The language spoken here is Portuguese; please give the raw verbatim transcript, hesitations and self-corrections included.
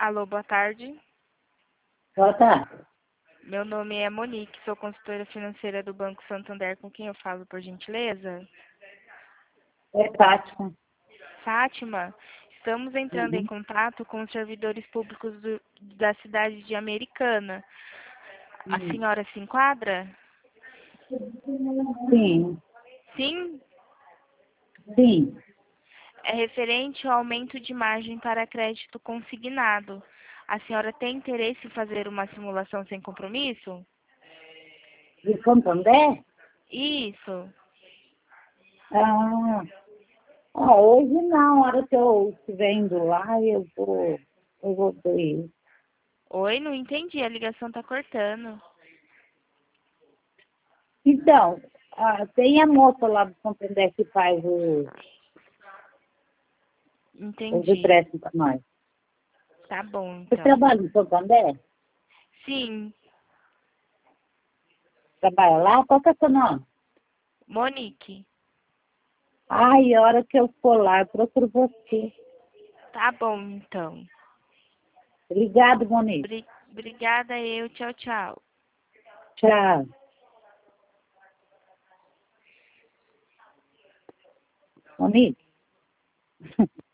Alô, boa tarde. Boa tarde. Meu nome é Monique, sou consultora financeira do Banco Santander, com quem eu falo, por gentileza? É Fátima. Fátima, estamos entrando em Uhum. contato com os servidores públicos do- da cidade de Americana. A Uhum. senhora se enquadra? Sim, Sim? sim. É referente ao aumento de margem para crédito consignado. A senhora tem interesse em fazer uma simulação sem compromisso? De Santander? Isso. Ah, ah, hoje não. A hora que eu estiver indo lá, eu vou, eu vou ver. Oi, não entendi, a ligação tá cortando. Então, ah, tem a moça lá do Santander que faz o, os Entendi. empréstimos para nós. Tá bom, Você então. trabalha em Santander? Sim, Trabalha lá? Qual que é o seu nome? Monique. Ai, a hora que eu for lá, eu procuro você. Tá bom, então. Obrigado, Monique. Bri- Obrigada eu. Tchau, tchau. Tchau. Monique.